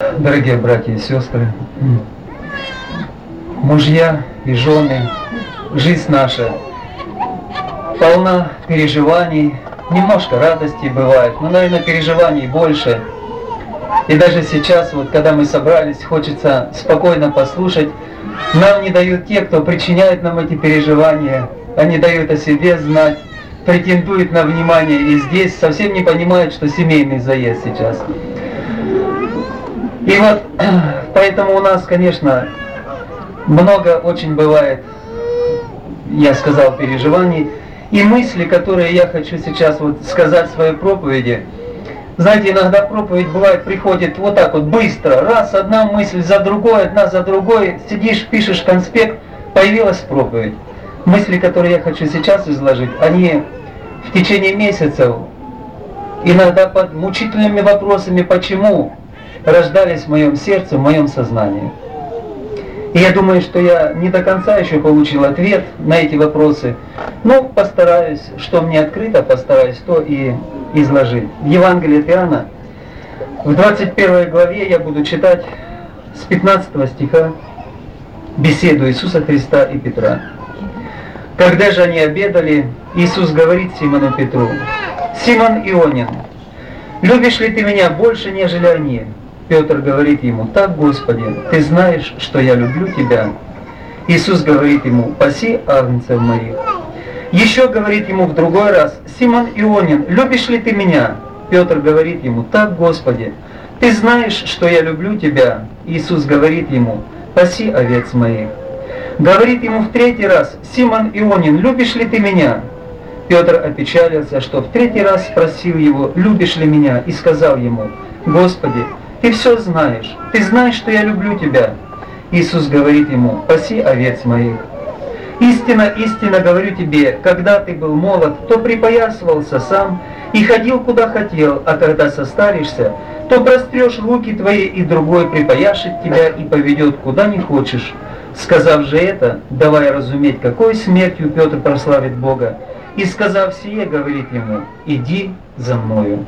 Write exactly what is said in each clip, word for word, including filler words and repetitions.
Дорогие братья и сестры, мужья и жены, жизнь наша полна переживаний, немножко радости бывает, но, наверное, переживаний больше. И даже сейчас, вот когда мы собрались, хочется спокойно послушать. Нам не дают те, кто причиняет нам эти переживания, они дают о себе знать, претендуют на внимание, и здесь совсем не понимают, что семейный заезд сейчас. И вот поэтому у нас, конечно, много очень бывает, я сказал, переживаний, и мысли, которые я хочу сейчас вот сказать в своей проповеди. Знаете, иногда проповедь бывает, приходит вот так вот быстро, раз, одна мысль за другой, одна за другой, сидишь, пишешь конспект, появилась проповедь. Мысли, которые я хочу сейчас изложить, они в течение месяцев, иногда под мучительными вопросами «почему?», рождались в моем сердце, в моем сознании. И я думаю, что я не до конца еще получил ответ на эти вопросы, но постараюсь, что мне открыто, постараюсь то и изложить. В Евангелии от Иоанна, в двадцать первой главе я буду читать с пятнадцатого стиха беседу Иисуса Христа и Петра. Когда же они обедали, Иисус говорит Симону Петру: «Симон Ионин, любишь ли ты меня больше, нежели они?» Петр говорит ему: «Так, Господи, ты знаешь, что я люблю тебя». Иисус говорит ему: «Паси агнцев моих». Еще говорит ему в другой раз: «Симон Ионин, любишь ли ты меня?» Петр говорит ему: «Так, Господи, ты знаешь, что я люблю тебя». Иисус говорит ему: «Паси овец моих». Говорит ему в третий раз: «Симон Ионин, любишь ли ты меня?» Петр опечалился, что в третий раз спросил его: «Любишь ли меня?» И сказал ему: «Господи, ты все знаешь, ты знаешь, что я люблю тебя». Иисус говорит ему: «Паси овец моих». «Истинно, истинно говорю тебе, когда ты был молод, то припоясывался сам и ходил куда хотел, а когда состаришься, то прострешь руки твои, и другой припояшет тебя и поведет куда не хочешь». Сказав же это, давая разуметь, какой смертью Петр прославит Бога, и сказав сие, говорит ему: «Иди за мною».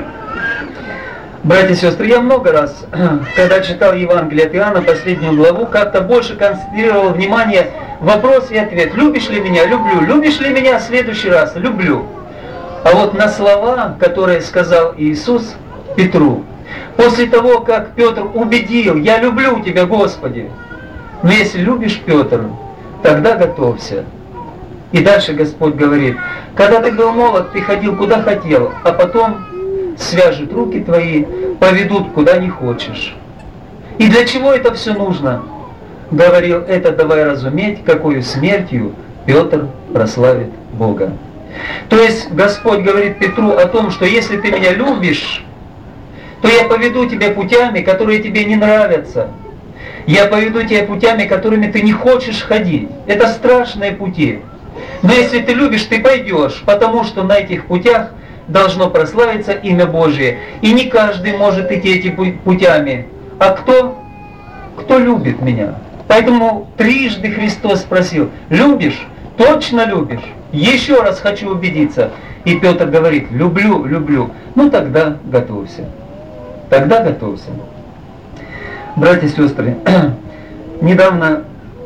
Братья и сестры, я много раз, когда читал Евангелие от Иоанна, последнюю главу, как-то больше концентрировал внимание вопрос и ответ. «Любишь ли меня?» «Люблю». «Любишь ли меня?» В следующий раз «Люблю». А вот на слова, которые сказал Иисус Петру, после того, как Петр убедил: «Я люблю тебя, Господи», но если любишь, Петр, тогда готовься. И дальше Господь говорит: «Когда ты был молод, ты ходил куда хотел, а потом свяжут руки твои, поведут куда не хочешь». И для чего это все нужно? Говорил это, давай разуметь, какую смертью Петр прославит Бога. То есть Господь говорит Петру о том, что если ты меня любишь, то я поведу тебя путями, которые тебе не нравятся. Я поведу тебя путями, которыми ты не хочешь ходить. Это страшные пути. Но если ты любишь, ты пойдешь, потому что на этих путях должно прославиться имя Божие. И не каждый может идти этими путями. А кто? Кто любит меня? Поэтому трижды Христос спросил: «Любишь? Точно любишь?» Еще раз хочу убедиться. И Петр говорит: «Люблю, люблю». Ну тогда готовься. Тогда готовься. Братья и сестры, недавно,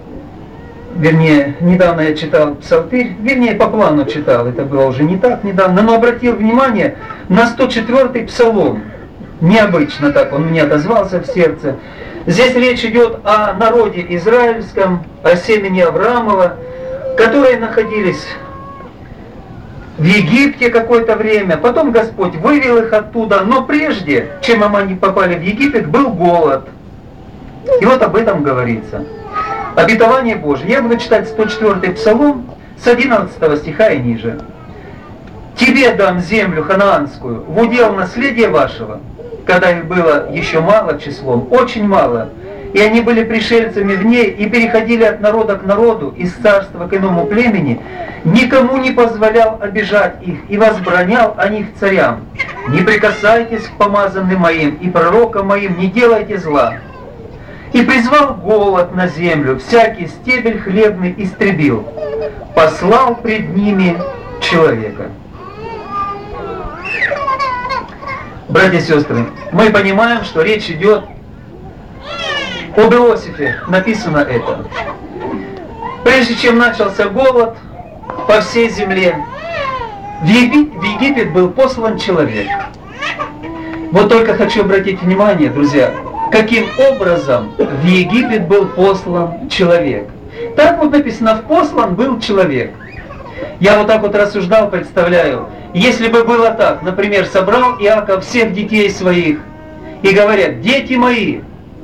вернее, недавно я читал Псалтырь, вернее, по плану читал, это было уже не так недавно, но обратил внимание на сто четвёртый Псалом. Необычно так он мне отозвался в сердце. Здесь речь идет о народе израильском, о семени Авраамова, которые находились в Египте какое-то время, потом Господь вывел их оттуда, но прежде, чем они попали в Египет, был голод. И вот об этом говорится. Обетование Божие. Я буду читать сто четвёртый Псалом с одиннадцатого стиха и ниже. «Тебе дам землю ханаанскую в удел наследия вашего, когда их было еще мало числом, очень мало, и они были пришельцами в ней и переходили от народа к народу, из царства к иному племени, никому не позволял обижать их и возбранял о них царям. Не прикасайтесь к помазанным моим и пророкам моим, не делайте зла. И призвал голод на землю, всякий стебель хлебный истребил, послал пред ними человека». Братья и сестры, мы понимаем, что речь идет Об Иосифе написано это. Прежде чем начался голод по всей земле, в Египет, в Египет был послан человек. Вот только хочу обратить внимание, друзья, каким образом в Египет был послан человек. Так вот написано, в послан был человек. Я вот так вот рассуждал, представляю, если бы было так, например, собрал Иаков всех детей своих и говорят: дети мои,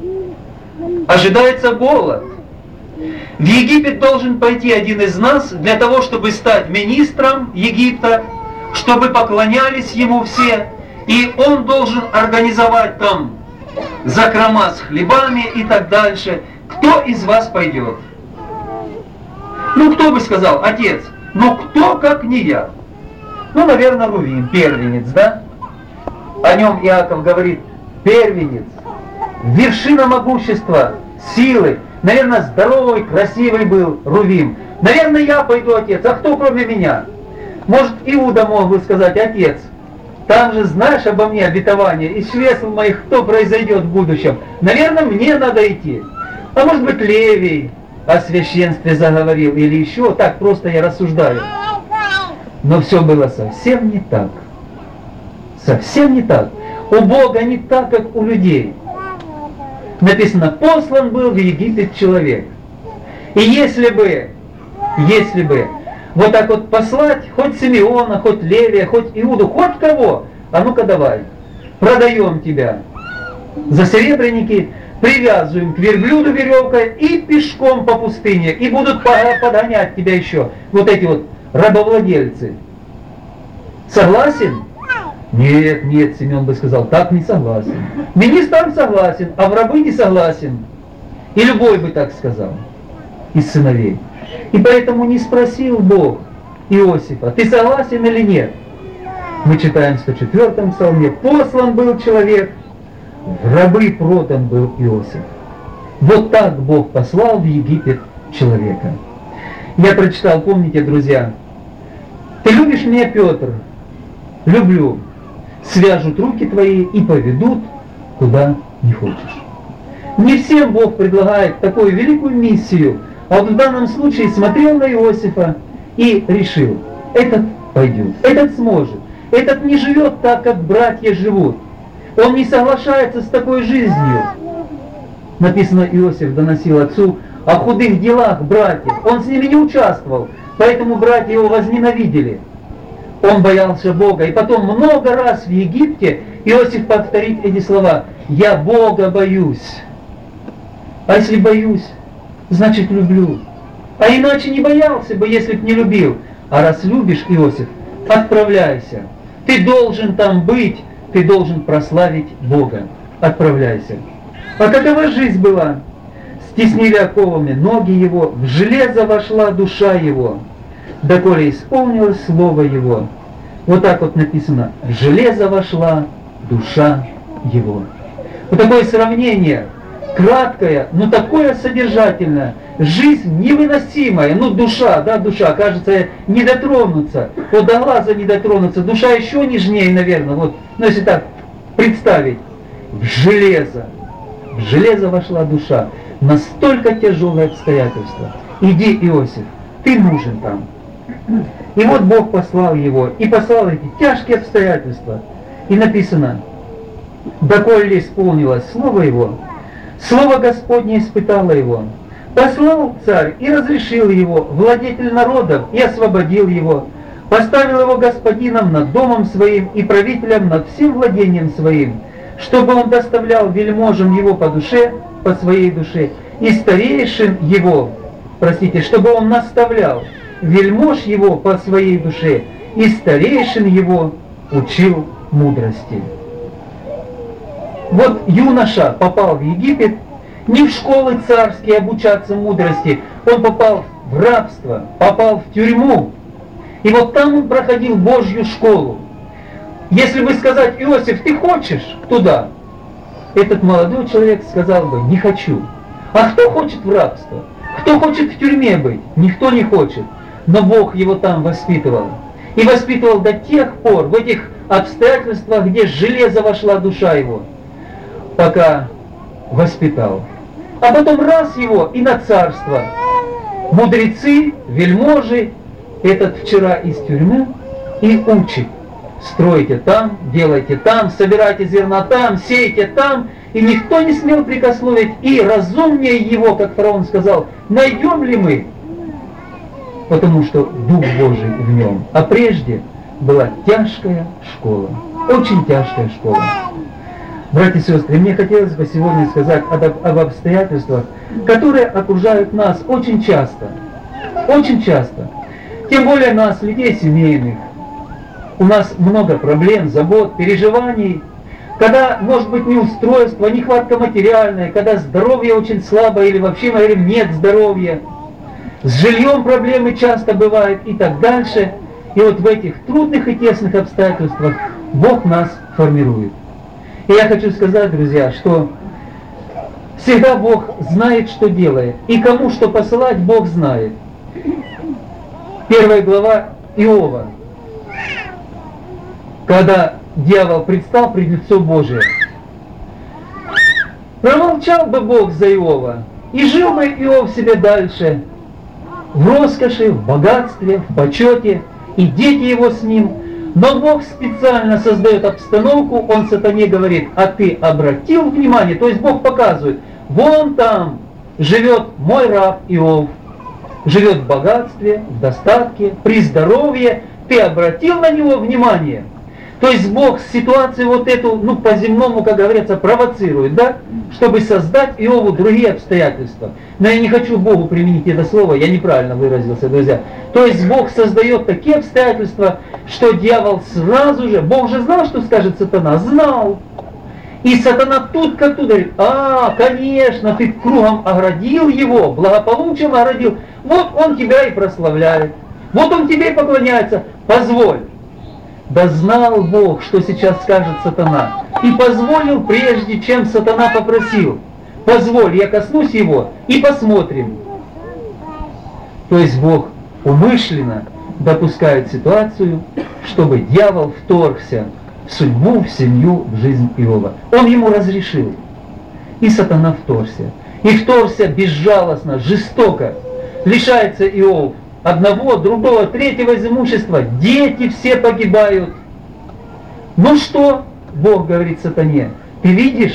ожидается голод. В Египет должен пойти один из нас для того, чтобы стать министром Египта, чтобы поклонялись ему все, и он должен организовать там закрома с хлебами и так дальше. Кто из вас пойдет? Ну, кто бы сказал: отец, ну кто, как не я? Ну, наверное, Рувим, первенец, да? О нем Иаков говорит: первенец, вершина могущества, силы. Наверное, здоровый, красивый был Рувим. Наверное, я пойду, отец, а кто кроме меня? Может, Иуда мог бы сказать: отец, там же знаешь обо мне обетование, из чресл моих кто произойдет в будущем? Наверное, мне надо идти. А может быть, Левий о священстве заговорил, или еще, так просто я рассуждаю. Но все было совсем не так. Совсем не так. У Бога не так, как у людей. Написано: послан был в Египет человек. И если бы, если бы вот так вот послать хоть Симеона, хоть Левия, хоть Иуду, хоть кого, а ну-ка давай, продаем тебя за серебряники, привязываем к верблюду веревкой и пешком по пустыне, и будут подгонять тебя еще вот эти вот рабовладельцы. Согласен? Нет, нет, Семен бы сказал, так не согласен. Министр согласен, а в рабы не согласен. И любой бы так сказал из сыновей. И поэтому не спросил Бог Иосифа: ты согласен или нет? Мы читаем в сто четвёртом псалме: послан был человек, в рабы продан был Иосиф. Вот так Бог послал в Египет человека. Я прочитал, помните, друзья: ты любишь меня, Петр? Люблю. Свяжут руки твои и поведут, куда не хочешь. Не всем Бог предлагает такую великую миссию, а вот в данном случае смотрел на Иосифа и решил: этот пойдет, этот сможет, этот не живет так, как братья живут. Он не соглашается с такой жизнью. Написано, Иосиф доносил отцу о худых делах братьев. Он с ними не участвовал, поэтому братья его возненавидели. Он боялся Бога. И потом много раз в Египте Иосиф повторит эти слова: «Я Бога боюсь». А если боюсь, значит люблю. А иначе не боялся бы, если б не любил. А раз любишь, Иосиф, отправляйся. Ты должен там быть, ты должен прославить Бога. Отправляйся. А какова жизнь была? Стеснили оковами ноги его, в железо вошла душа его, доколе исполнилось слово его. Вот так вот написано: в железо вошла душа его. Вот такое сравнение, краткое, но такое содержательное. Жизнь невыносимая, ну душа, да, душа, кажется, не дотронуться. Вот до глаза не дотронуться, душа еще нежнее, наверное, вот, ну если так представить. В железо, в железо вошла душа. Настолько тяжелые обстоятельства. Иди, Иосиф, ты нужен там. И вот Бог послал его, и послал эти тяжкие обстоятельства. И написано: доколе исполнилось слово его, слово Господне испытало его. Послал царь и разрешил его, владетель народов, и освободил его. Поставил его господином над домом своим и правителем над всем владением своим, чтобы он доставлял вельможам его по душе, по своей душе, и старейшин его, простите, чтобы он наставлял вельмож его по своей душе, и старейшин его учил мудрости. Вот юноша попал в Египет не в школы царские обучаться мудрости, он попал в рабство, попал в тюрьму. И вот там он проходил Божью школу. Если бы сказать: Иосиф, ты хочешь туда? Этот молодой человек сказал бы: не хочу. А кто хочет в рабство? Кто хочет в тюрьме быть? Никто не хочет. Но Бог его там воспитывал. И воспитывал до тех пор, в этих обстоятельствах, где с железа вошла душа его, пока воспитал. а потом раз его и на царство. Мудрецы, вельможи, этот вчера из тюрьмы и учит. Стройте там, делайте там, собирайте зерна там, сейте там, и никто не смел прикословить, и разумнее его, как фараон сказал, найдем ли мы? Потому что Дух Божий в нем. А прежде была тяжкая школа, очень тяжкая школа. Братья и сестры, мне хотелось бы сегодня сказать об, об обстоятельствах, которые окружают нас очень часто, очень часто. Тем более нас, людей семейных. У нас много проблем, забот, переживаний, когда, может быть, неустройство, нехватка материальная, когда здоровье очень слабое или вообще, мы говорим, нет здоровья. С жильем проблемы часто бывают и так дальше. И вот в этих трудных и тесных обстоятельствах Бог нас формирует. И я хочу сказать, друзья, что всегда Бог знает, что делает. И кому что посылать, Бог знает. Первая глава Иова. Когда дьявол предстал пред лицо Божие. Промолчал бы Бог за Иова, и жил бы Иов себе дальше, в роскоши, в богатстве, в почете, и дети его с ним. Но Бог специально создает обстановку, Он сатане говорит, а ты обратил внимание, то есть Бог показывает, вон там живет мой раб Иов, живет в богатстве, в достатке, при здоровье, ты обратил на него внимание. То есть Бог ситуацию вот эту, ну, по-земному, как говорится, провоцирует, да, чтобы создать Иову другие обстоятельства. Но я не хочу Богу применить это слово, я неправильно выразился, друзья. То есть Бог создает такие обстоятельства, что дьявол сразу же, Бог же знал, что скажет сатана, знал. И сатана тут как тут говорит, а, конечно, ты кругом оградил его, благополучием оградил, вот он тебя и прославляет, вот он тебе и поклоняется, позволь. Да знал Бог, что сейчас скажет сатана, и позволил, прежде чем сатана попросил. Позволь, я коснусь его, и посмотрим. То есть Бог умышленно допускает ситуацию, чтобы дьявол вторгся в судьбу, в семью, в жизнь Иова. Он ему разрешил. И сатана вторгся. И вторгся безжалостно, жестоко. Лишается Иов одного, другого, третьего из имущества. Дети все погибают. Ну что, Бог говорит сатане, ты видишь?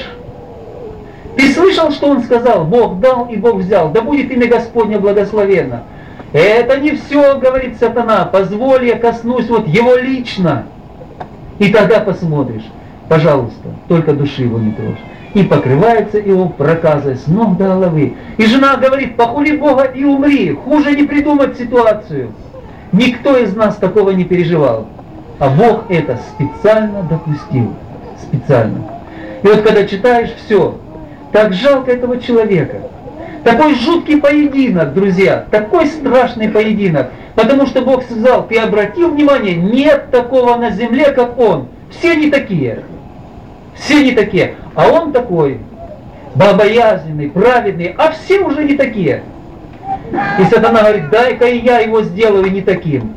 Ты слышал, что он сказал? Бог дал и Бог взял. Да будет имя Господне благословенно. Это не все, говорит сатана. Позволь, я коснусь вот его лично. И тогда посмотришь. Пожалуйста, только души его не трожь. И покрывается Иов проказой с ног до головы. И жена говорит, похули Бога и умри. Хуже не придумать ситуацию. Никто из нас такого не переживал. А Бог это специально допустил. Специально. И вот когда читаешь все, так жалко этого человека. Такой жуткий поединок, друзья. Такой страшный поединок. Потому что Бог сказал, ты обратил внимание, нет такого на земле, как он. Все не такие. Все не такие. А он такой, богобоязненный, праведный, а все уже не такие. И сатана говорит, дай-ка и я его сделаю не таким.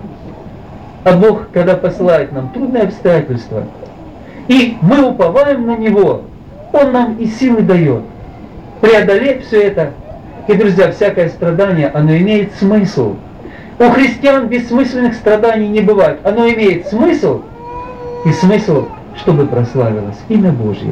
А Бог, когда посылает нам трудные обстоятельства, и мы уповаем на Него, Он нам и силы дает преодолеть все это. И, друзья, всякое страдание, оно имеет смысл. У христиан бессмысленных страданий не бывает. Оно имеет смысл, и смысл, чтобы прославилось имя Божье.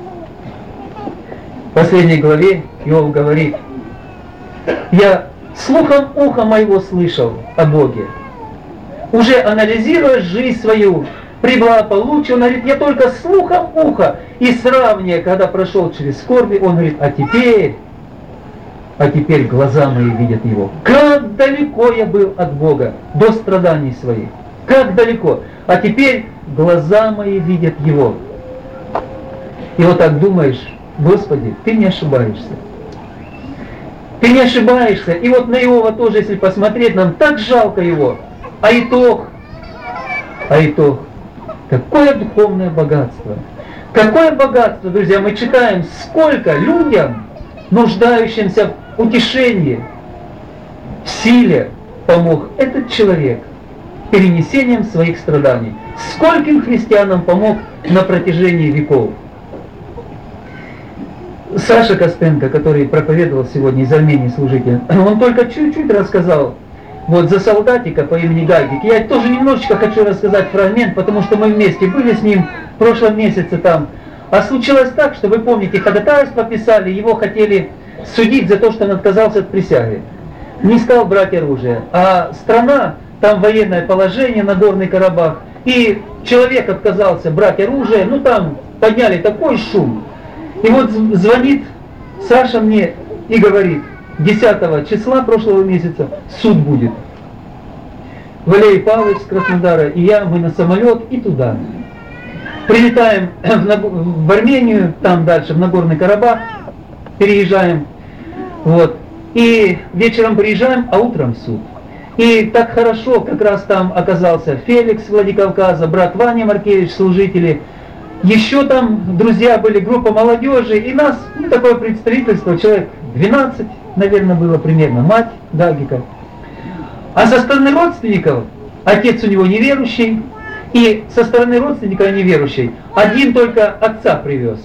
В последней главе Иов говорит, я слухом уха моего слышал о Боге. Уже анализируя жизнь свою, при благополучии, он говорит, я только слухом уха. И сравнивая, когда прошел через скорби, он говорит, а теперь, а теперь глаза мои видят его. Как далеко я был от Бога до страданий своих. Как далеко. А теперь глаза мои видят его. И вот так думаешь, Господи, ты не ошибаешься. Ты не ошибаешься. И вот на Иова тоже, если посмотреть, нам так жалко его. А итог, а итог, какое духовное богатство. Какое богатство, друзья, мы читаем, сколько людям, нуждающимся в утешении, в силе, помог этот человек перенесением своих страданий. Скольким христианам помог на протяжении веков. Саша Костенко, который проповедовал сегодня из Армении служитель, он только чуть-чуть рассказал вот за солдатика по имени Гагик. Я тоже немножечко хочу рассказать фрагмент, потому что мы вместе были с ним в прошлом месяце там. А случилось так, что вы помните, ходатайство писали, его хотели судить за то, что он отказался от присяги. Не стал брать оружие. А страна, там военное положение, Нагорный Карабах, и человек отказался брать оружие, ну там подняли такой шум. И вот звонит Саша мне и говорит, десятого числа прошлого месяца суд будет. Валерий Павлович с Краснодара и я, мы на самолет и туда. Прилетаем в, в Армению, там дальше, в Нагорный Карабах, переезжаем, вот, и вечером приезжаем, а утром суд. И так хорошо, как раз там оказался Феликс Владикавказа, брат Ваня Маркевич, служители, еще там друзья были, группа молодежи, и нас, ну, такое представительство, человек двенадцать, наверное, было примерно, мать Гагика. А со стороны родственников, отец у него неверующий, и со стороны родственника неверующей, один только отца привез.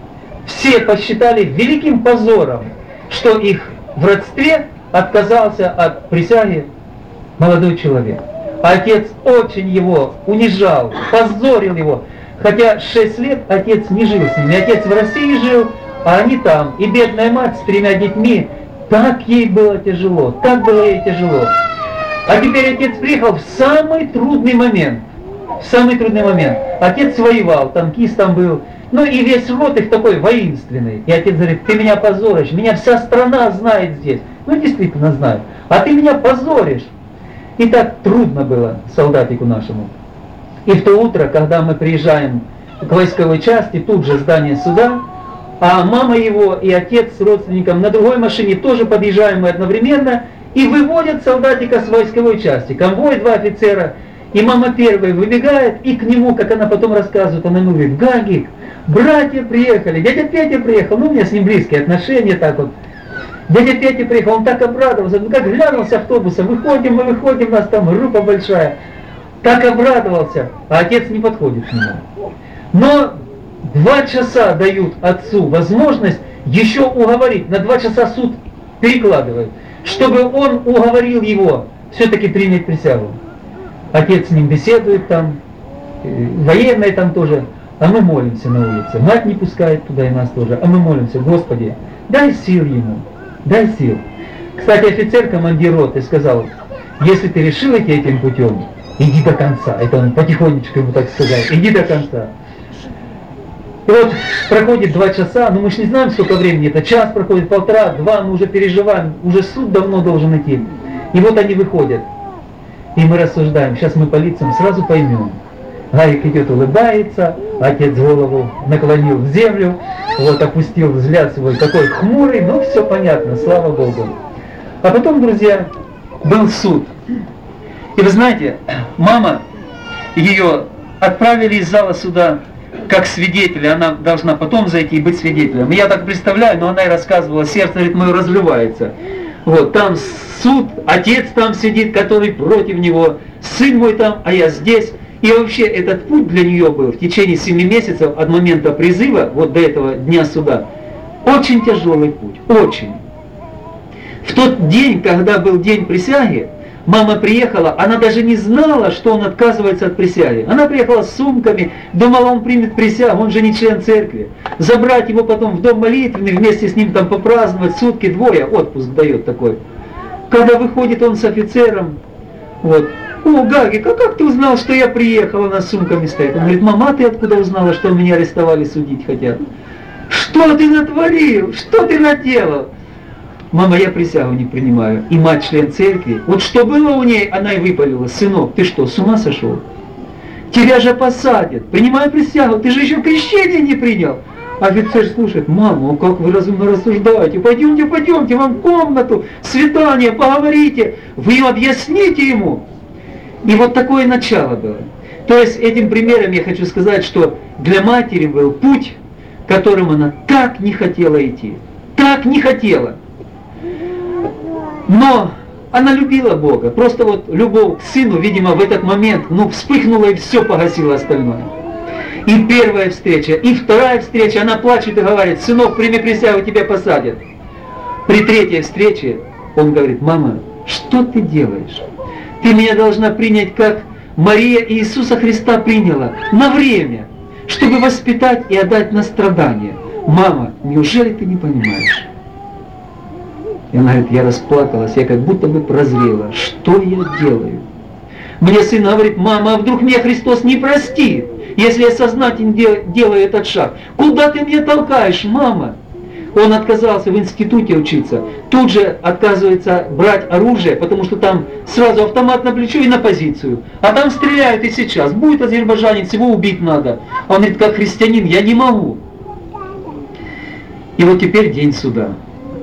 Все посчитали великим позором, что их в родстве отказался от присяги молодой человек. А отец очень его унижал, позорил его. Хотя шесть лет отец не жил с ними. Отец в России жил, а они там. И бедная мать с тремя детьми, так ей было тяжело, так было ей тяжело. А теперь отец приехал в самый трудный момент. В самый трудный момент. Отец воевал, танкистом был. Ну и весь род их такой воинственный. И отец говорит, ты меня позоришь, меня вся страна знает здесь. Ну действительно знает. А ты меня позоришь. И так трудно было солдатику нашему. И в то утро, когда мы приезжаем к войсковой части, тут же здание суда, а мама его и отец с родственником на другой машине тоже подъезжаем мы одновременно, и выводят солдатика с войсковой части. Конвой, два офицера. И мама первая выбегает, и к нему, как она потом рассказывает, она ему говорит, Гагик, братья приехали, дядя Петя приехал, ну у меня с ним близкие отношения, так вот. Дядя Петя приехал, он так обрадовался, ну как глянул с автобуса, выходим, мы выходим, у нас там группа большая. Так обрадовался, а отец не подходит к нему. Но два часа дают отцу возможность еще уговорить, на два часа суд перекладывает, чтобы он уговорил его все-таки принять присягу. Отец с ним беседует там, военные там тоже, а мы молимся на улице. Мать не пускает туда и нас тоже, а мы молимся, Господи, дай сил ему, дай сил. Кстати, офицер, командир роты, сказал, если ты решил идти этим путем, иди до конца. Это он потихонечку ему так сказал, иди до конца. И вот проходит два часа, ну мы же не знаем, сколько времени, это час проходит, полтора, два, мы уже переживаем, уже суд давно должен идти. И вот они выходят. И мы рассуждаем, сейчас мы по лицам сразу поймем. Гагик идет, улыбается, отец голову наклонил в землю, вот опустил взгляд свой, такой хмурый, ну все понятно, слава Богу. А потом, друзья, был суд. И вы знаете, мама, ее отправили из зала суда как свидетеля, она должна потом зайти и быть свидетелем. Я так представляю, но она и рассказывала, сердце, говорит, мое разрывается. Вот, там суд, отец там сидит, который против него, сын мой там, а я здесь. И вообще этот путь для нее был в течение семи месяцев от момента призыва, вот до этого дня суда, очень тяжелый путь, очень. В тот день, когда был день присяги, мама приехала, она даже не знала, что он отказывается от присяги. Она приехала с сумками, думала, он примет присягу, он же не член церкви. Забрать его потом в дом молитвенный, вместе с ним там попраздновать, сутки, двое, отпуск дает такой. Когда выходит он с офицером, вот, о, Гагик, а как ты узнал, что я приехала, она с сумками стоит? Он говорит, мама, ты откуда узнала, что меня арестовали, судить хотят? Что ты натворил? Что ты наделал? Мама, я присягу не принимаю. И мать член церкви. Вот что было у ней, она и выпалила. Сынок, ты что, с ума сошел? Тебя же посадят. Принимай присягу, ты же еще крещение не принял. Офицер слушает, мама, как вы разумно рассуждаете. Пойдемте, пойдемте, вам в комнату, свидание, поговорите. Вы им объясните ему. И вот такое начало было. То есть этим примером я хочу сказать, что для матери был путь, которым она так не хотела идти. Так не хотела. Но она любила Бога. Просто вот любовь к сыну, видимо, в этот момент, ну, вспыхнула и все погасило остальное. И первая встреча, и вторая встреча, она плачет и говорит: сынок, прими присягу, тебя посадят. При третьей встрече он говорит: мама, что ты делаешь? Ты меня должна принять, как Мария Иисуса Христа приняла, на время, чтобы воспитать и отдать на страдания. Мама, неужели ты не понимаешь? И она говорит: я расплакалась, я как будто бы прозрела. Что я делаю? Мне сын говорит: мама, а вдруг меня Христос не простит, если я сознательно делаю этот шаг? Куда ты меня толкаешь, мама? Он отказался в институте учиться. Тут же отказывается брать оружие, потому что там сразу автомат на плечо и на позицию. А там стреляют и сейчас. Будет азербайджанец, его убить надо. Он говорит: как христианин, я не могу. И вот теперь день суда.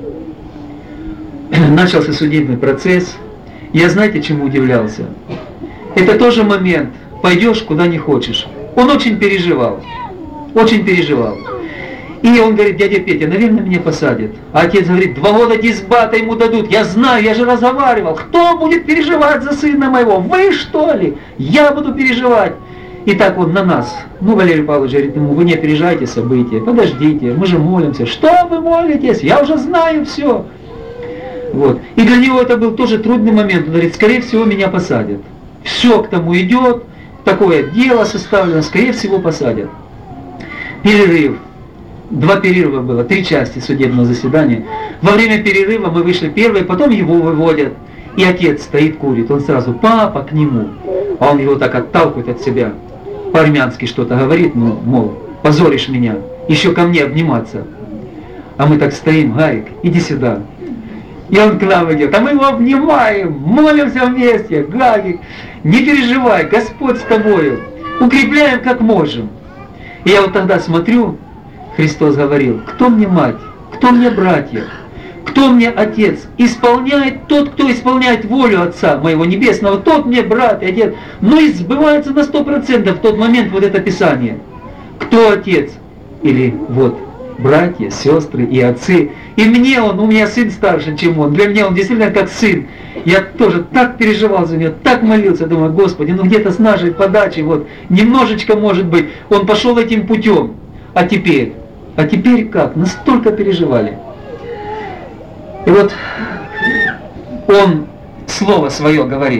Начался судебный процесс. Я, знаете, чему удивлялся? Это тоже момент. Пойдешь куда не хочешь. Он очень переживал. Очень переживал. И он говорит: дядя Петя, наверное, меня посадят. А отец говорит: два года дисбата ему дадут. Я знаю, я же разговаривал. Кто будет переживать за сына моего? Вы, что ли? Я буду переживать. И так он на нас. Ну, Валерий Павлович говорит ему: вы не опережайте события, подождите, мы же молимся. Что вы молитесь? Я уже знаю все. Вот. И для него это был тоже трудный момент. Он говорит: скорее всего, меня посадят. Все к тому идет, такое дело составлено, скорее всего, посадят. Перерыв. Два перерыва было, три части судебного заседания. Во время перерыва мы вышли первые, потом его выводят. И отец стоит, курит. Он сразу: папа, к нему. А он его так отталкивает от себя. По-армянски что-то говорит, ну, мол, позоришь меня, еще ко мне обниматься. А мы так стоим: Гарик, иди сюда. И он к нам идет, а мы его обнимаем, молимся вместе. Гарик, не переживай, Господь с тобою. Укрепляем как можем. И я вот тогда смотрю, Христос говорил: кто мне мать, кто мне братья, кто мне отец? Исполняет тот, кто исполняет волю Отца моего Небесного, тот мне брат и отец. Но и сбывается на сто процентов в тот момент вот это Писание. Кто отец? Или вот братья, сестры и отцы. И мне он, у меня сын старше, чем он. Для меня он действительно как сын. Я тоже так переживал за него, так молился, думаю: Господи, ну где-то с нашей подачи, вот, немножечко, может быть, он пошел этим путем. А теперь, а теперь как? Настолько переживали. И вот он слово свое говорит.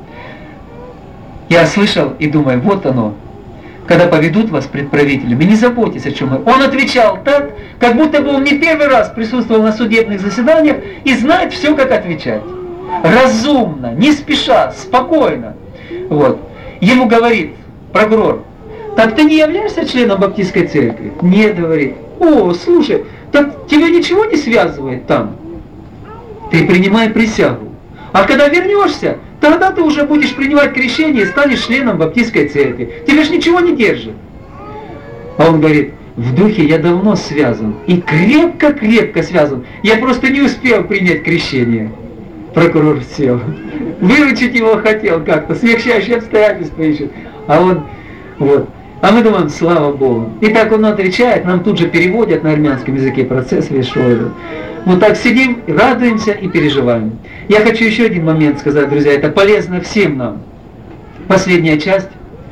Я слышал и думаю: вот оно. Когда поведут вас пред правителями, не заботьтесь о чем мы. Он отвечал так, как будто бы он не первый раз присутствовал на судебных заседаниях и знает все, как отвечать. Разумно, не спеша, спокойно. Вот. Ему говорит прокурор: так ты не являешься членом Баптистской церкви? Нет, говорит. О, слушай, так тебя ничего не связывает там? Ты принимай присягу. А когда вернешься, тогда ты уже будешь принимать крещение и станешь членом Баптистской церкви. Тебя же ничего не держит. А он говорит: в духе я давно связан. И крепко-крепко связан. Я просто не успел принять крещение. Прокурор сел. Выручить его хотел как-то. Смягчающие обстоятельства ищет. А он, вот. А мы думаем: слава Богу. И так он отвечает, нам тут же переводят на армянском языке, процесс вешал этот. Вот так сидим, радуемся и переживаем. Я хочу еще один момент сказать, друзья, это полезно всем нам. Последняя часть.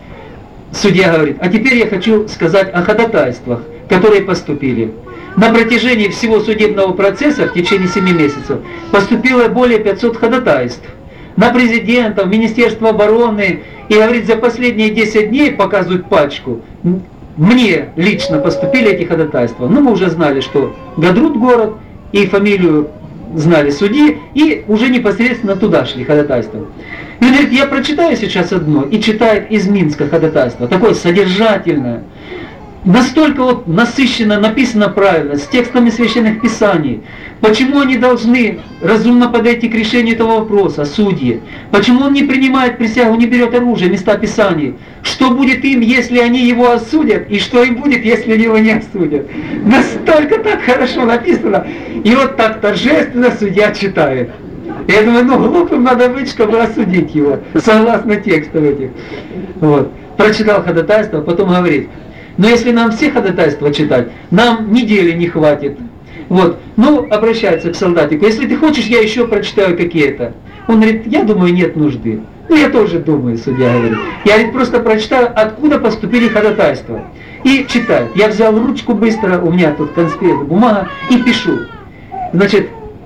Судья говорит: а теперь я хочу сказать о ходатайствах, которые поступили. На протяжении всего судебного процесса в течение семи месяцев поступило более пятисот ходатайств. На президента, в Министерство обороны. И говорит, за последние десять дней, показывают пачку, мне лично поступили эти ходатайства. Ну, мы уже знали, что Гадрут город, и фамилию знали судьи, и уже непосредственно туда шли ходатайства. И он говорит: я прочитаю сейчас одно, и читает из Минска ходатайство, такое содержательное, настолько вот насыщенно, написано правильно, с текстами священных писаний. Почему они должны разумно подойти к решению этого вопроса, судьи? Почему он не принимает присягу, не берет оружие, места писаний? Что будет им, если они его осудят? И что им будет, если они его не осудят? Настолько так хорошо написано. И вот так торжественно судья читает. Я думаю, ну глупым надо быть, чтобы осудить его, согласно текстам этих. Вот. Прочитал ходатайство, потом говорит: но если нам все ходатайства читать, нам недели не хватит. Вот. Ну, обращается к солдатику: если ты хочешь, я еще прочитаю какие-то. Он говорит: я думаю, нет нужды. Ну, я тоже думаю, судья говорит. Я ведь просто прочитаю, откуда поступили ходатайства. И читаю. Я взял ручку быстро, у меня тут конспект, бумага, и пишу. Значит,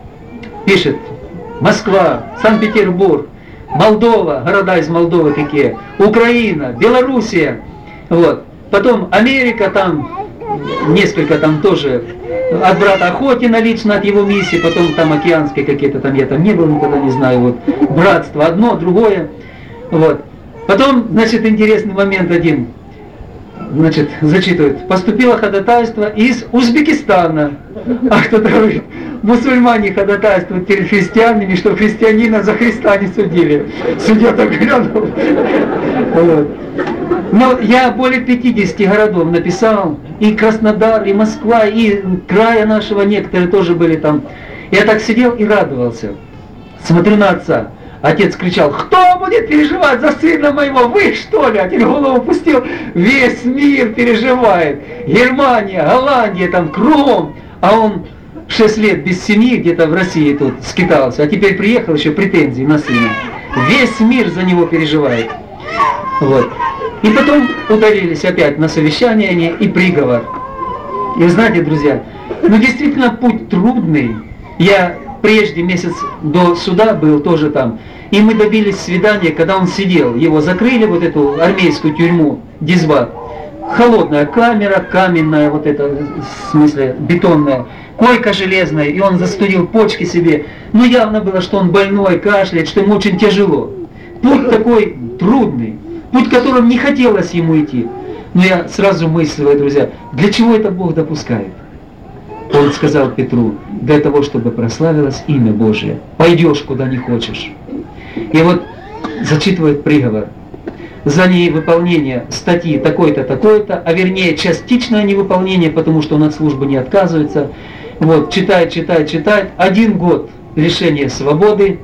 пишет Москва, Санкт-Петербург, Молдова, города из Молдовы такие, Украина, Белоруссия, вот. Потом Америка, там несколько там тоже от брата Охотина лично, от его миссии, потом там океанские какие-то там, я там не был, никогда не знаю, вот, братство одно, другое, вот. Потом, значит, интересный момент один, значит, зачитывает, поступило ходатайство из Узбекистана, а кто-то говорит, мусульмане ходатайствуют перед христианами, что христианина за Христа не судили. Судья так глянул. Вот. Но я более пятидесяти городов написал, и Краснодар, и Москва, и края нашего некоторые тоже были там. Я так сидел и радовался. Смотрю на отца. Отец кричал, кто будет переживать за сына моего? Вы что ли? Отец голову пустил. Весь мир переживает. Германия, Голландия, там кругом. А он шесть лет без семьи где-то в России тут скитался. А теперь приехал, еще претензии на сына. Весь мир за него переживает. Вот. И потом удалились опять на совещание они и приговор. И вы знаете, друзья, ну действительно путь трудный. Я прежде, месяц до суда был тоже там. И мы добились свидания, когда он сидел. Его закрыли, вот эту армейскую тюрьму, Дизбат. Холодная камера, каменная, вот эта, в смысле, бетонная. Койка железная, и он застудил почки себе. Ну явно было, что он больной, кашляет, что ему очень тяжело. Путь такой трудный. Путь, которым не хотелось ему идти. Но я сразу мыслю, друзья, для чего это Бог допускает? Он сказал Петру, для того, чтобы прославилось имя Божие. Пойдешь, куда не хочешь. И вот зачитывает приговор. За невыполнение статьи такой-то, такой-то, а вернее частичное невыполнение, потому что он от службы не отказывается. Вот, читает, читает, читает. Один год лишения свободы.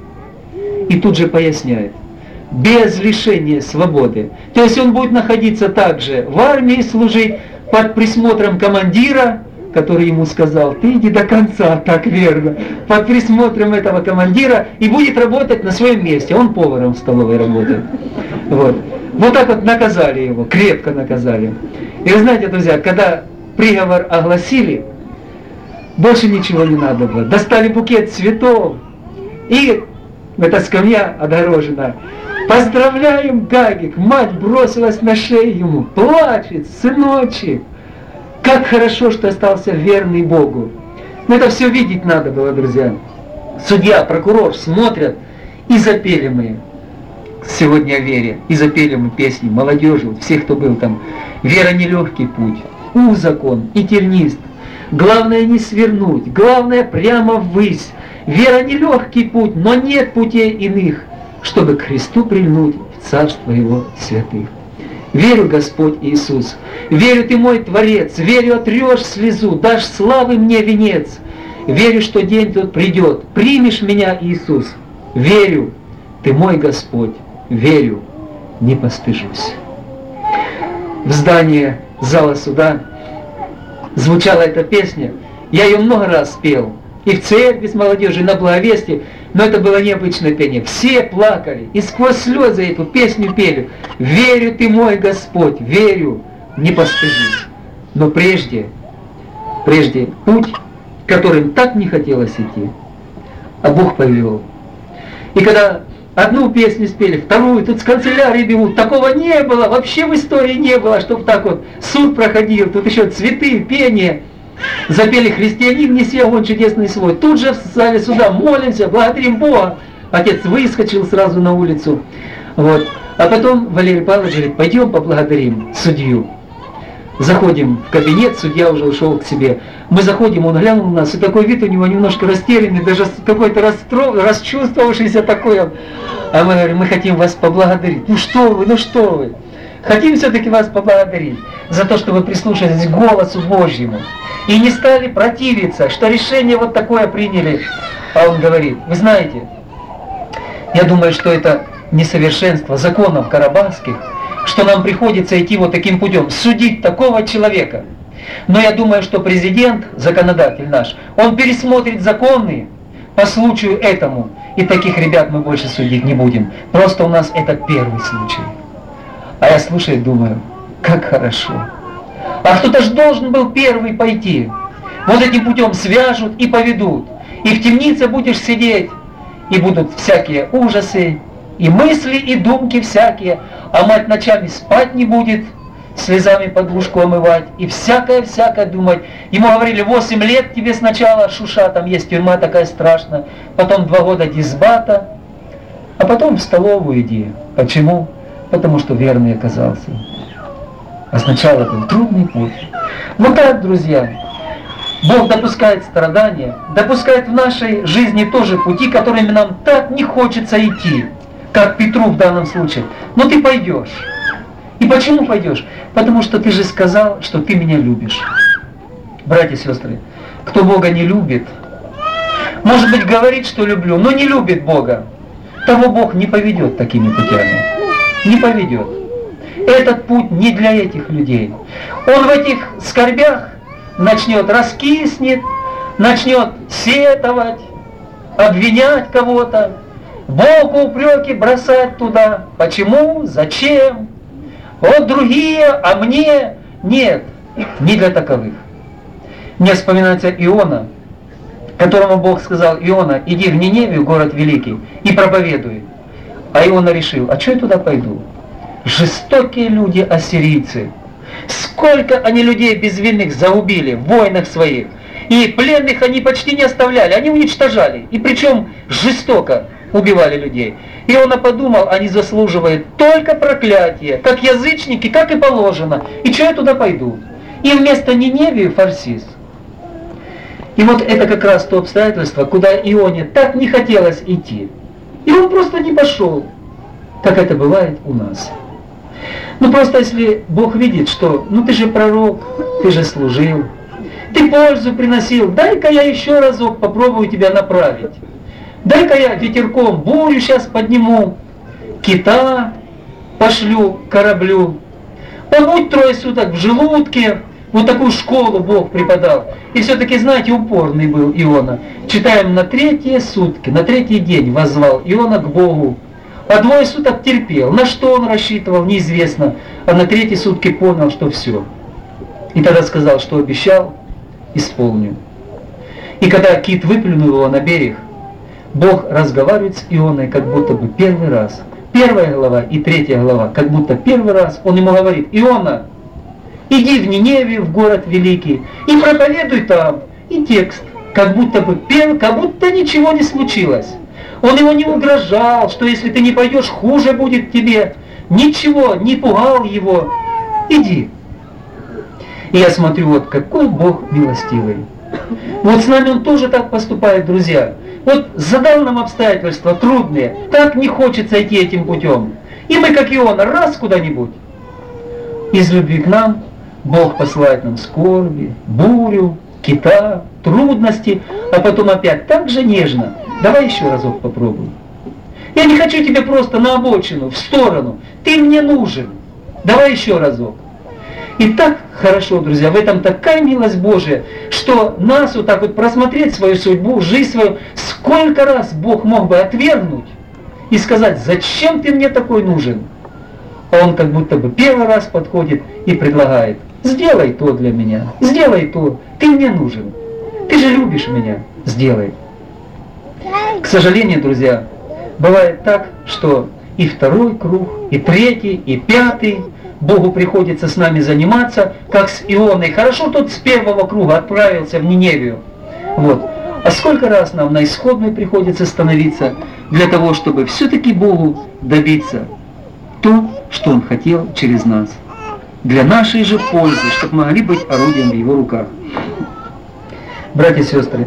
И тут же поясняет. Без лишения свободы. То есть он будет находиться также в армии, служить под присмотром командира, который ему сказал, ты иди до конца, так верно, под присмотром этого командира, и будет работать на своем месте. Он поваром в столовой работает. Вот. Вот так вот наказали его, крепко наказали. И вы знаете, друзья, когда приговор огласили, больше ничего не надо было. Достали букет цветов, и эта скамья отгорожена. Поздравляем, Гагик! Мать бросилась на шею ему, плачет, сыночек. Как хорошо, что остался верный Богу. Но это все видеть надо было, друзья. Судья, прокурор смотрят, и запели мы сегодня о вере, и запели мы песни молодежи, вот всех, кто был там. Вера нелегкий путь, у закон и тернист. Главное не свернуть, главное прямо ввысь. Вера нелегкий путь, но нет путей иных, чтобы к Христу прильнуть в царство Его святых. Верю, Господь Иисус, верю, Ты мой Творец, верю, отрешь слезу, дашь славы мне венец. Верю, что день тот придет, примешь меня, Иисус. Верю, Ты мой Господь, верю, не постыжусь. В здании зала суда звучала эта песня, я ее много раз пел. И в церкви с молодежью, и на благовестии, но это было необычное пение. Все плакали, и сквозь слезы эту песню пели. Верю, Ты мой Господь, верю, не постыжусь. Но прежде, прежде путь, которым так не хотелось идти, а Бог повел. И когда одну песню спели, вторую, тут с канцелярии бегут, такого не было, вообще в истории не было, чтобы так вот суд проходил, тут еще цветы, пение. Запели «Христианин, неси огонь чудесный свой». Тут же в зале суда молимся, благодарим Бога. Отец выскочил сразу на улицу. Вот. А потом Валерий Павлович говорит, пойдем поблагодарим судью. Заходим в кабинет, судья уже ушел к себе. Мы заходим, он глянул на нас, и такой вид у него немножко растерянный, даже какой-то расстро... расчувствовавшийся такой. А мы говорим, мы хотим вас поблагодарить. Ну что вы, ну что вы. Хотим все-таки вас поблагодарить за то, что вы прислушались к голосу Божьему и не стали противиться, что решение вот такое приняли. А он говорит, вы знаете, я думаю, что это несовершенство законов карабахских, что нам приходится идти вот таким путем, судить такого человека. Но я думаю, что президент, законодатель наш, он пересмотрит законы, по случаю этому. И таких ребят мы больше судить не будем. Просто у нас это первый случай. А я слушаю и думаю, как хорошо. А кто-то же должен был первый пойти. Вот этим путем свяжут и поведут. И в темнице будешь сидеть, и будут всякие ужасы, и мысли, и думки всякие. А мать ночами спать не будет, слезами подушку омывать, и всякое-всякое думать. Ему говорили, восемь лет тебе сначала, Шуша, там есть тюрьма такая страшная, потом два года дисбата, а потом в столовую иди. Почему? Потому что верный оказался. А сначала был трудный путь. Вот так, друзья, Бог допускает страдания, допускает в нашей жизни тоже пути, которыми нам так не хочется идти, как Петру в данном случае. Но ты пойдешь. И почему пойдешь? Потому что ты же сказал, что ты меня любишь. Братья и сестры, кто Бога не любит, может быть, говорит, что люблю, но не любит Бога, того Бог не поведет такими путями. Не поведет. Этот путь не для этих людей. Он в этих скорбях начнет раскиснет, начнет сетовать, обвинять кого-то, Богу упреки бросать туда. Почему? Зачем? Вот другие, а мне нет. Не для таковых. Мне вспоминается Иона, которому Бог сказал: Иона, иди в Ниневию, город великий, и проповедуй. А Иона решил, а что я туда пойду? Жестокие люди ассирийцы. Сколько они людей безвинных загубили в войнах своих. И пленных они почти не оставляли, они уничтожали. И причем жестоко убивали людей. И он подумал, они заслуживают только проклятия, как язычники, как и положено. И что я туда пойду? И вместо Ниневию Фарсис. И вот это как раз то обстоятельство, куда Ионе так не хотелось идти. И он просто не пошел, как это бывает у нас. Ну просто если Бог видит, что ну ты же пророк, ты же служил, ты пользу приносил, дай-ка я еще разок попробую тебя направить. Дай-ка я ветерком бурю сейчас подниму, кита пошлю к кораблю. Побудь трое суток в желудке. Вот такую школу Бог преподал. И все-таки, знаете, упорный был Иона. Читаем, на третьи сутки, на третий день воззвал Иона к Богу. А двое суток терпел. На что он рассчитывал, неизвестно. А на третьи сутки понял, что все. И тогда сказал, что обещал, исполню. И когда кит выплюнул его на берег, Бог разговаривает с Ионой, как будто бы первый раз. Первая глава и третья глава, как будто первый раз он ему говорит: Иона, иди в Ниневию, в город великий, и проповедуй там. И текст, как будто бы первый, как будто ничего не случилось. Он его не угрожал, что если ты не пойдешь, хуже будет тебе. Ничего, не пугал его. Иди. И я смотрю, вот какой Бог милостивый. Вот с нами Он тоже так поступает, друзья. Вот задал нам обстоятельства трудные, так не хочется идти этим путем. И мы, как Иона, раз куда-нибудь. Из любви к нам Бог посылает нам скорби, бурю, кита, трудности, а потом опять так же нежно. Давай еще разок попробуй. Я не хочу тебя просто на обочину, в сторону. Ты мне нужен. Давай еще разок. И так хорошо, друзья, в этом такая милость Божия, что нас вот так вот просмотреть свою судьбу, жизнь свою, сколько раз Бог мог бы отвергнуть и сказать: зачем ты мне такой нужен? А Он как будто бы первый раз подходит и предлагает: сделай то для меня, сделай то, ты мне нужен, ты же любишь меня, сделай. К сожалению, друзья, бывает так, что и второй круг, и третий, и пятый Богу приходится с нами заниматься, как с Ионой. Хорошо, тот с первого круга отправился в Ниневию. Вот. А сколько раз нам на исходной приходится становиться для того, чтобы все-таки Богу добиться то, что Он хотел через нас. Для нашей же пользы, чтобы могли быть орудием в Его руках. Братья и сестры,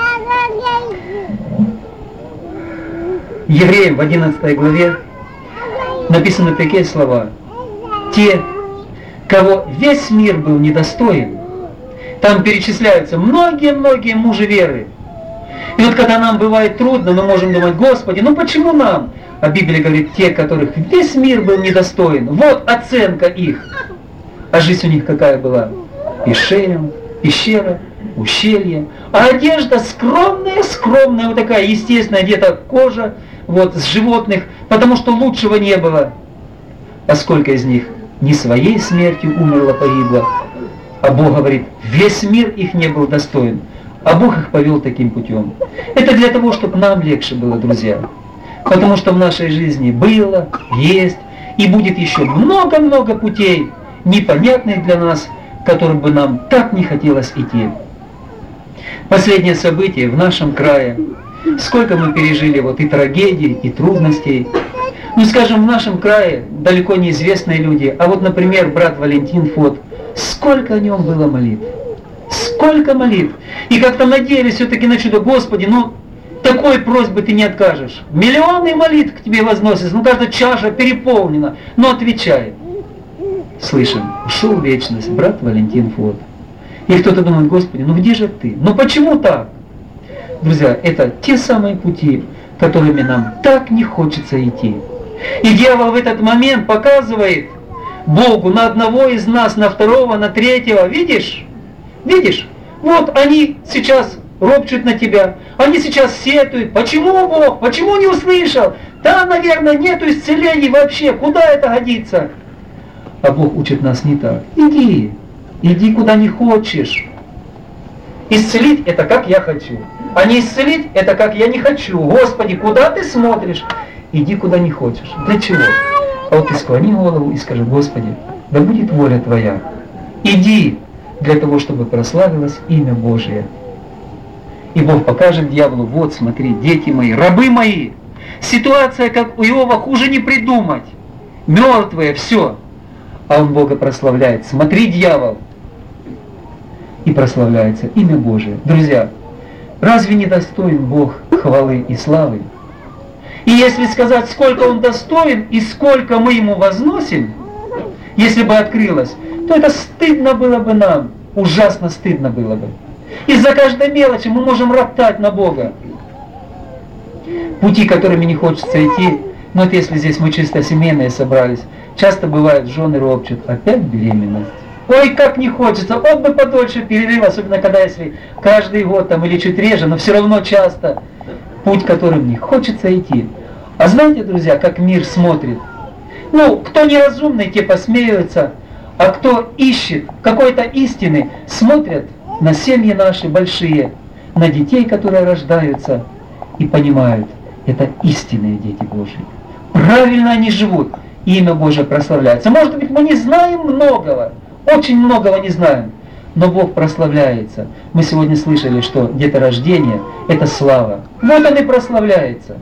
Евреям в одиннадцатой главе написаны такие слова: те, кого весь мир был недостоин. Там перечисляются многие-многие мужи веры. И вот когда нам бывает трудно, мы можем думать: Господи, ну почему нам? А Библия говорит: те, которых весь мир был недостоин. Вот оценка их. А жизнь у них какая была? И Шем, пещера, ущелье, а одежда скромная, скромная, вот такая естественная, где-то кожа, вот, с животных, потому что лучшего не было. А сколько из них не своей смертью умерло, погибло, а Бог говорит, весь мир их не был достоин, а Бог их повел таким путем. Это для того, чтобы нам легче было, друзья. Потому что в нашей жизни было, есть и будет еще много-много путей, непонятных для нас, которым бы нам так не хотелось идти. Последнее событие в нашем крае. Сколько мы пережили вот и трагедий, и трудностей. Ну, скажем, в нашем крае далеко неизвестные люди, а вот, например, брат Валентин Фот, сколько о нем было молитв. Сколько молитв. И как-то надеялись все-таки на чудо. Господи, ну, такой просьбы ты не откажешь. Миллионы молитв к тебе возносятся, ну, каждая чаша переполнена. Но отвечай. Слышим, ушел в вечность брат Валентин Фот. И кто-то думает, Господи, ну где же ты? Ну почему так? Друзья, это те самые пути, которыми нам так не хочется идти. И дьявол в этот момент показывает Богу на одного из нас, на второго, на третьего. Видишь? Видишь? Вот они сейчас ропчут на тебя. Они сейчас сетуют. Почему Бог? Почему не услышал? Да, наверное, нету исцелений вообще. Куда это годится? А Бог учит нас не так. Иди. Иди куда не хочешь. Исцелить это как я хочу. А не исцелить это как я не хочу. Господи, куда ты смотришь? Иди куда не хочешь. Для чего? А вот ты склони голову и скажи, Господи, да будет воля Твоя. Иди для того, чтобы прославилось имя Божие. И Бог покажет дьяволу, вот смотри, дети мои, рабы мои. Ситуация, как у Иова, хуже не придумать. Мертвые, все. А он Бога прославляет. Смотри, дьявол. И прославляется имя Божие. Друзья, разве не достоин Бог хвалы и славы? И если сказать, сколько Он достоин и сколько мы Ему возносим, если бы открылось, то это стыдно было бы нам, ужасно стыдно было бы. Из-за каждой мелочи мы можем роптать на Бога. Пути, которыми не хочется идти, но вот если здесь мы чисто семейные собрались, часто бывает, жены ропчут, опять беременность. Ой, как не хочется, вот бы подольше перерыв, особенно когда если каждый год там или чуть реже, но все равно часто путь, которым не хочется идти. А знаете, друзья, как мир смотрит? Ну, кто неразумный, те посмеются, а кто ищет какой-то истины, смотрят на семьи наши большие, на детей, которые рождаются, и понимают, это истинные дети Божьи. Правильно они живут, и имя Божие прославляется. Может быть, мы не знаем многого, очень многого не знаем, но Бог прославляется. Мы сегодня слышали, что деторождение – это слава. Вот он и прославляется.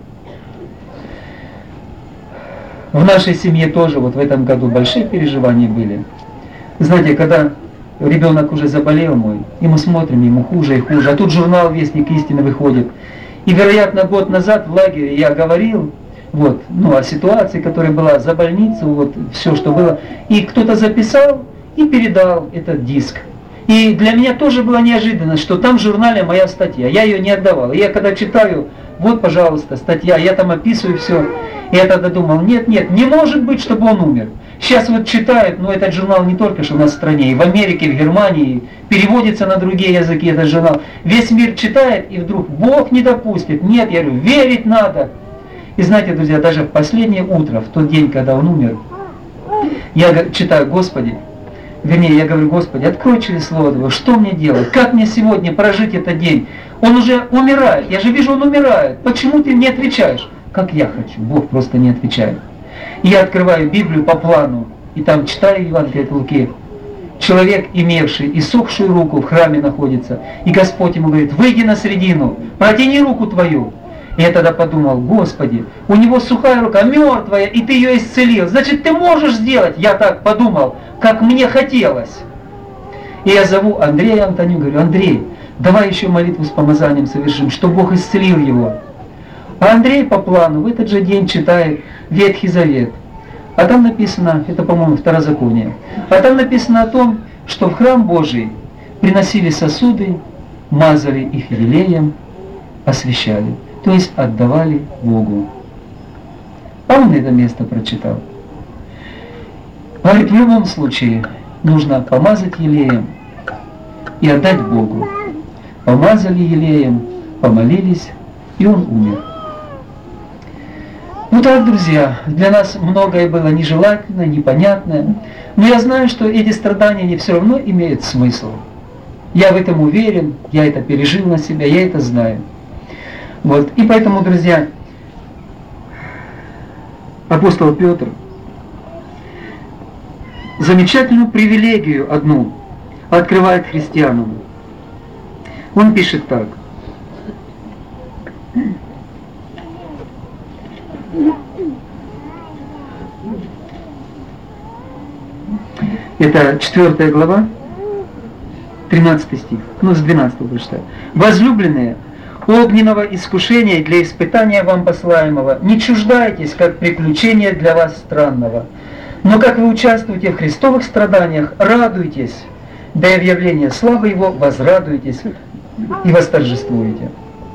В нашей семье тоже вот в этом году большие переживания были. Знаете, когда ребенок уже заболел мой, и мы смотрим, ему хуже и хуже, а тут журнал «Вестник истины» выходит. И, вероятно, год назад в лагере я говорил вот, ну, о ситуации, которая была за больницу, вот все, что было. И кто-то записал и передал этот диск. И для меня тоже была неожиданность, что там в журнале моя статья. Я ее не отдавал. И я когда читаю, вот, пожалуйста, статья, я там описываю все. И я тогда думал, нет, нет, не может быть, чтобы он умер. Сейчас вот читают, но этот журнал не только что у нас в стране, и в Америке, и в Германии, переводится на другие языки этот журнал. Весь мир читает, и вдруг Бог не допустит. Нет, я говорю, верить надо. И знаете, друзья, даже в последнее утро, в тот день, когда он умер, я читаю, Господи, вернее, я говорю, Господи, открой через Слово Твое, что мне делать, как мне сегодня прожить этот день? Он уже умирает, я же вижу, он умирает. Почему ты не отвечаешь? Как я хочу, Бог просто не отвечает. И я открываю Библию по плану, и там читаю Евангелие от Луки. Человек, имевший иссохшую руку, в храме находится, и Господь ему говорит, выйди на середину, протяни руку твою. И я тогда подумал, Господи, у него сухая рука, мертвая, и ты ее исцелил. Значит, ты можешь сделать, я так подумал, как мне хотелось. И я зову Андрея Антоню, говорю, Андрей, давай еще молитву с помазанием совершим, что Бог исцелил его. А Андрей по плану в этот же день читает Ветхий Завет. А там написано, это, по-моему, Второзаконие, а там написано о том, что в храм Божий приносили сосуды, мазали их елеем, освящали, то есть отдавали Богу. А он это место прочитал. Говорит, в любом случае нужно помазать елеем, и отдать Богу. Помазали елеем, помолились, и он умер. Ну так, друзья, для нас многое было нежелательно, непонятное, но я знаю, что эти страдания, они все равно имеют смысл. Я в этом уверен, я это пережил на себя, я это знаю. Вот. И поэтому, друзья, апостол Петр замечательную привилегию одну открывает христианам. Он пишет так. Это четвёртая глава, тринадцатый стих, ну с двенадцатого прочитаю. «Возлюбленные, огненного искушения для испытания вам посылаемого не чуждайтесь, как приключения для вас странного. Но как вы участвуете в христовых страданиях, радуйтесь, да и в явлении славы Его возрадуйтесь и восторжествуете».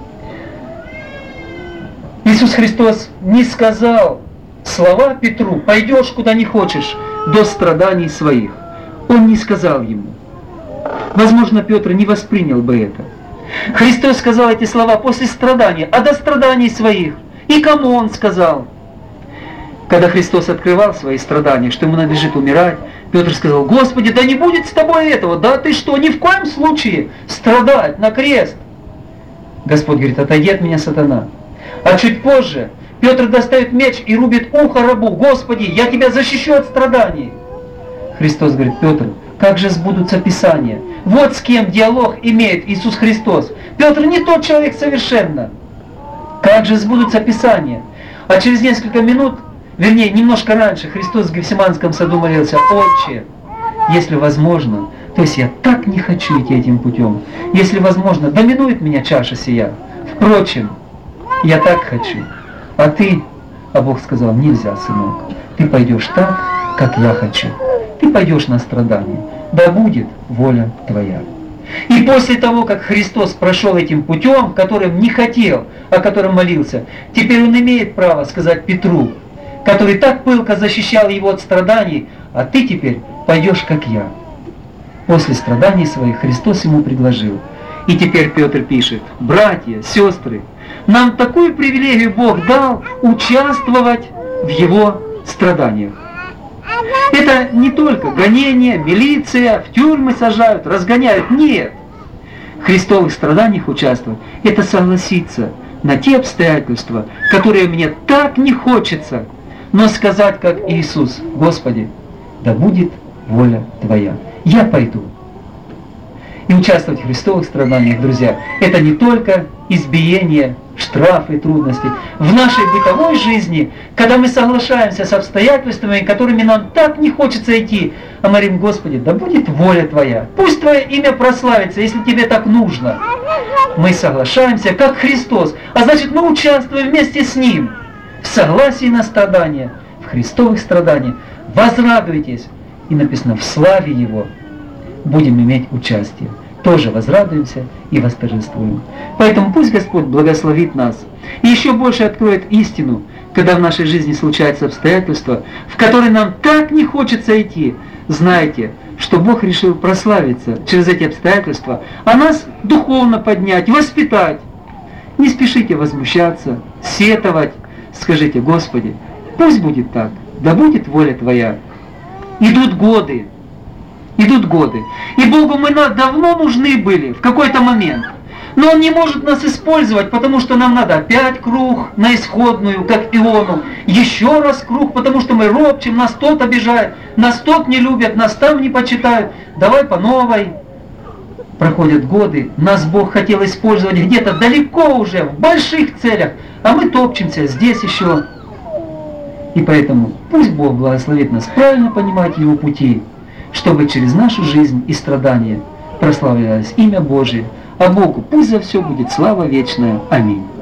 Иисус Христос не сказал слова Петру: «Пойдешь куда не хочешь, до страданий своих». Он не сказал ему. Возможно, Петр не воспринял бы это. Христос сказал эти слова после страданий, а до страданий своих. И кому Он сказал? Когда Христос открывал свои страдания, что Ему надлежит умирать, Петр сказал: «Господи, да не будет с тобой этого, да ты что, ни в коем случае страдать на крест». Господь говорит: «Отойди от меня, сатана». А чуть позже Петр достает меч и рубит ухо рабу: «Господи, я тебя защищу от страданий». Христос говорит: «Петр, как же сбудутся Писания?» Вот с кем диалог имеет Иисус Христос. Петр не тот человек совершенно. Как же сбудутся Писания? А через несколько минут, вернее, немножко раньше, Христос в Гефсиманском саду молился: «Отче, если возможно, то есть я так не хочу идти этим путем, если возможно, доминует меня чаша сия. Впрочем, я так хочу. А ты, а Бог сказал: нельзя, сынок, ты пойдешь так, как я хочу. Ты пойдешь на страдания. Да будет воля твоя». И после того, как Христос прошел этим путем, которым не хотел, о котором молился, теперь Он имеет право сказать Петру, который так пылко защищал его от страданий: «А ты теперь пойдешь, как я». После страданий своих Христос ему предложил. И теперь Петр пишет: «Братья, сестры, нам такую привилегию Бог дал участвовать в Его страданиях». Это не только гонения, милиция, в тюрьмы сажают, разгоняют. Нет. В христовых страданиях участвовать – это согласиться на те обстоятельства, которые мне так не хочется, но сказать, как Иисус: «Господи, да будет воля Твоя, я пойду». И участвовать в христовых страданиях, друзья, это не только избиение, штрафы, трудности. В нашей бытовой жизни, когда мы соглашаемся с обстоятельствами, которыми нам так не хочется идти, а мы говорим: «Господи, да будет воля Твоя, пусть Твое имя прославится, если Тебе так нужно». Мы соглашаемся, как Христос, а значит, мы участвуем вместе с Ним в согласии на страдания, в христовых страданиях. Возрадуйтесь, и написано: в славе Его будем иметь участие. Тоже возрадуемся и восторжествуем. Поэтому пусть Господь благословит нас и еще больше откроет истину, когда в нашей жизни случаются обстоятельства, в которые нам так не хочется идти. Знайте, что Бог решил прославиться через эти обстоятельства, а нас духовно поднять, воспитать. Не спешите возмущаться, сетовать. Скажите: «Господи, пусть будет так, да будет воля Твоя». Идут годы. Идут годы. И Богу мы давно нужны были в какой-то момент. Но Он не может нас использовать, потому что нам надо опять круг на исходную, как Иону. Еще раз круг, потому что мы ропчем, нас тот обижает, нас тот не любят, нас там не почитают. Давай по новой. Проходят годы, нас Бог хотел использовать где-то далеко уже, в больших целях, а мы топчемся здесь еще. И поэтому пусть Бог благословит нас правильно понимать Его пути, чтобы через нашу жизнь и страдания прославлялось имя Божие, а Богу пусть за все будет слава вечная. Аминь.